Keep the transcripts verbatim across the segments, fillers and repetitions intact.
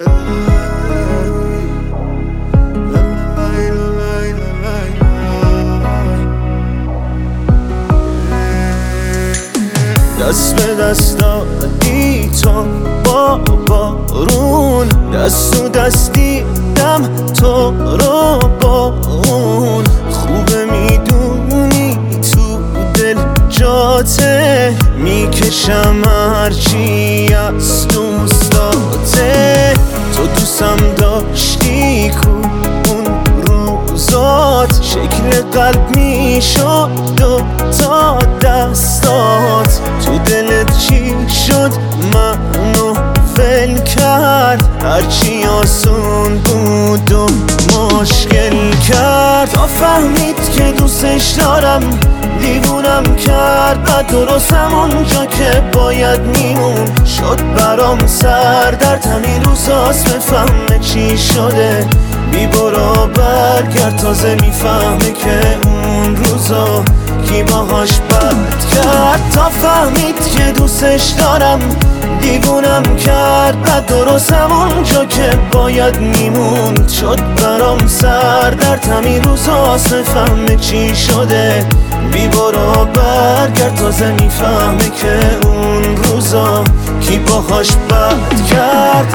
دست به دست دادی تو با بارون، دست و دست دیدم تو رو با اون. خوبه میدونی تو دل جاته، میکشم هرچی از دوستاته. تو دوستم داشتی کو اون روزات، شکل قلب میشد دو تا دستات. تو دلت چی شد منو ول کرد، هرچی آسون بود و مشکل کرد. تا فهمید که دوستش دارم دیوونم کرد، بعد درست همونجا که باید میمون شد برام سردرد. همین روزاست بفهمه چی شده، بی برو برگرد. تازه میفهمه که اون روزا کی باهاش بد کرد. تا فهمید که دوستش دارم دیوونم کرد، بعد درست همونجا که باید میموند شد برام سردرد. همین روزاست بفهمه چی شده، بی برو برگرد. تازه میفهمه که اون روزا کی باهاش بد کرد.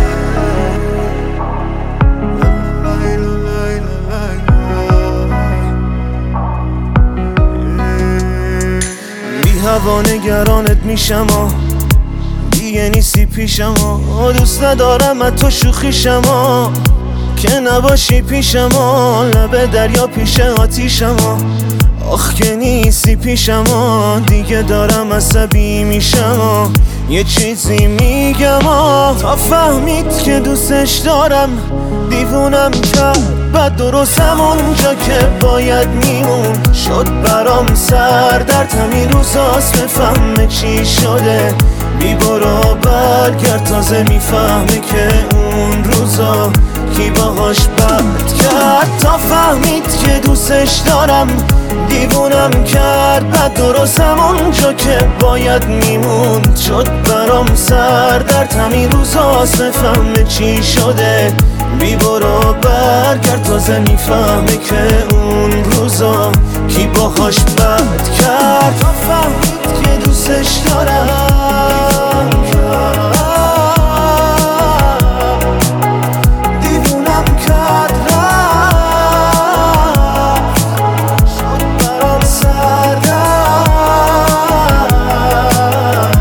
هوا نگرانت میشم و دیگه نیستی پیشم و دوست ندارم از تو شوخیشم و که نباشی پیشم و لب دریا پیش آتیشم و آخ که نیستی پیشم و دیگه دارم عصبی میشم و یه چیزی میگم و تا فهمید که دوستش دارم دیوونم کرد، بعد درست همونجا که باید میمون شد برام سردرد. همین روزاست بفهمه چی شده، بی برو برگرد. تازه میفهمه که اون روزا کی باهاش بد کرد. تا فهمید که دوستش دارم دیوونم کرد، بعد درست همونجا که باید میموند شد برام سردرد. همین روزاست بفهمه چی شده، بی برو برگرد. تازه میفهمه که اون روزا کی باهاش بد کرد. تا فهمید که دوستش دارم